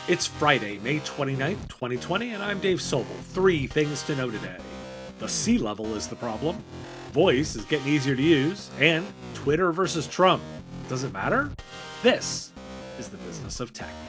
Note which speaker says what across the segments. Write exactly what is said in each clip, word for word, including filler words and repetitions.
Speaker 1: It's Friday, May twenty-ninth, twenty twenty, and I'm Dave Sobel. Three things to know today. The sea level is the problem. Voice is getting easier to use. And Twitter versus Trump. Does it matter? This is the business of tech.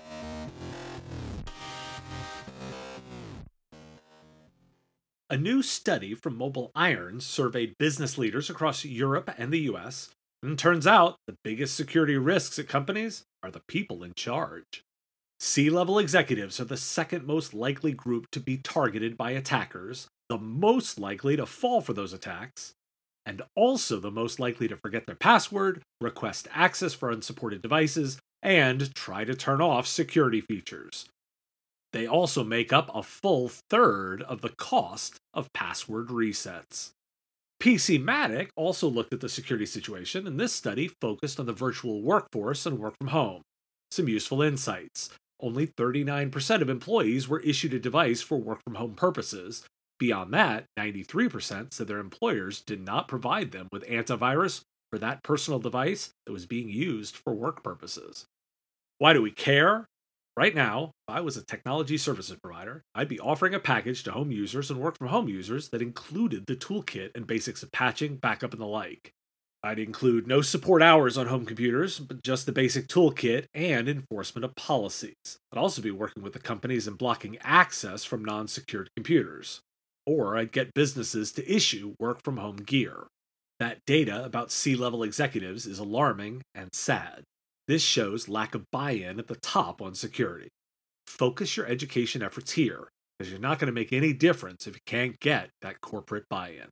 Speaker 1: A new study from Mobile Irons surveyed business leaders across Europe and the U S, and it turns out the biggest security risks at companies are the people in charge. C-level executives are the second most likely group to be targeted by attackers, the most likely to fall for those attacks, and also the most likely to forget their password, request access for unsupported devices, and try to turn off security features. They also make up a full third of the cost of password resets. PCmatic also looked at the security situation, and this study focused on the virtual workforce and work from home. Some useful insights. Only thirty-nine percent of employees were issued a device for work from home purposes. Beyond that, ninety-three percent said their employers did not provide them with antivirus for that personal device that was being used for work purposes. Why do we care? Right now, if I was a technology services provider, I'd be offering a package to home users and work from home users that included the toolkit and basics of patching, backup, and the like. I'd include no support hours on home computers, but just the basic toolkit and enforcement of policies. I'd also be working with the companies in blocking access from non-secured computers. Or I'd get businesses to issue work-from-home gear. That data about C-level executives is alarming and sad. This shows lack of buy-in at the top on security. Focus your education efforts here, because you're not going to make any difference if you can't get that corporate buy-in.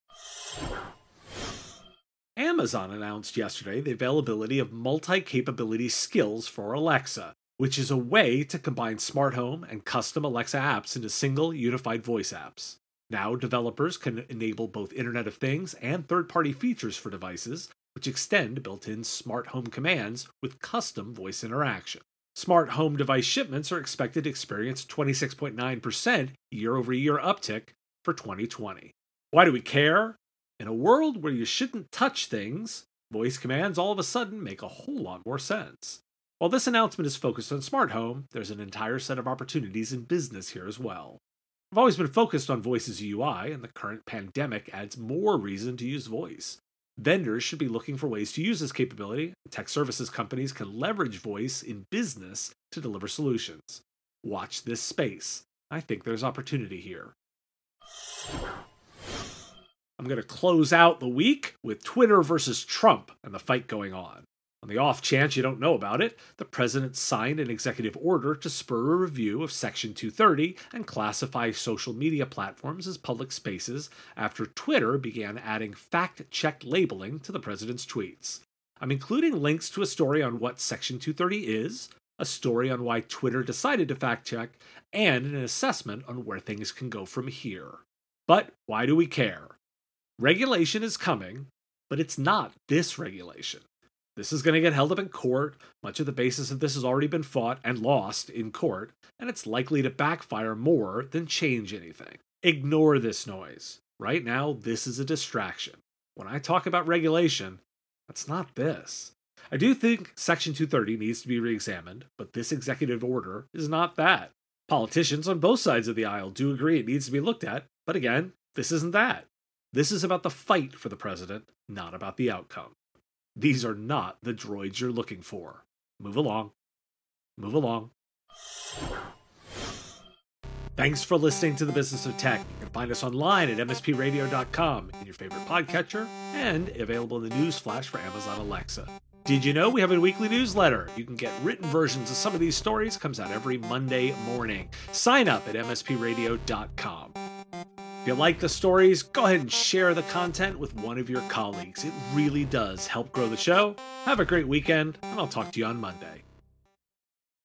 Speaker 1: Amazon announced yesterday the availability of multi-capability skills for Alexa, which is a way to combine smart home and custom Alexa apps into single unified voice apps. Now, developers can enable both Internet of Things and third-party features for devices, which extend built-in smart home commands with custom voice interaction. Smart home device shipments are expected to experience twenty-six point nine percent year-over-year uptick for twenty twenty. Why do we care? In a world where you shouldn't touch things, voice commands all of a sudden make a whole lot more sense. While this announcement is focused on smart home, there's an entire set of opportunities in business here as well. I've always been focused on voice as a U I, and the current pandemic adds more reason to use voice. Vendors should be looking for ways to use this capability, and tech services companies can leverage voice in business to deliver solutions. Watch this space. I think there's opportunity here. I'm going to close out the week with Twitter versus Trump and the fight going on. On the off chance you don't know about it, the president signed an executive order to spur a review of Section two thirty and classify social media platforms as public spaces after Twitter began adding fact-check labeling to the president's tweets. I'm including links to a story on what Section two thirty is, a story on why Twitter decided to fact-check, and an assessment on where things can go from here. But why do we care? Regulation is coming, but it's not this regulation. This is going to get held up in court. Much of the basis of this has already been fought and lost in court, and it's likely to backfire more than change anything. Ignore this noise. Right now, this is a distraction. When I talk about regulation, that's not this. I do think Section two thirty needs to be re-examined, but this executive order is not that. Politicians on both sides of the aisle do agree it needs to be looked at, but again, this isn't that. This is about the fight for the president, not about the outcome. These are not the droids you're looking for. Move along. Move along. Thanks for listening to The Business of Tech. You can find us online at m s p radio dot com, in your favorite podcatcher, and available in the news flash for Amazon Alexa. Did you know we have a weekly newsletter? You can get written versions of some of these stories. Comes out every Monday morning. Sign up at m s p radio dot com. If you like the stories, go ahead and share the content with one of your colleagues. It really does help grow the show. Have a great weekend, and I'll talk to you on Monday.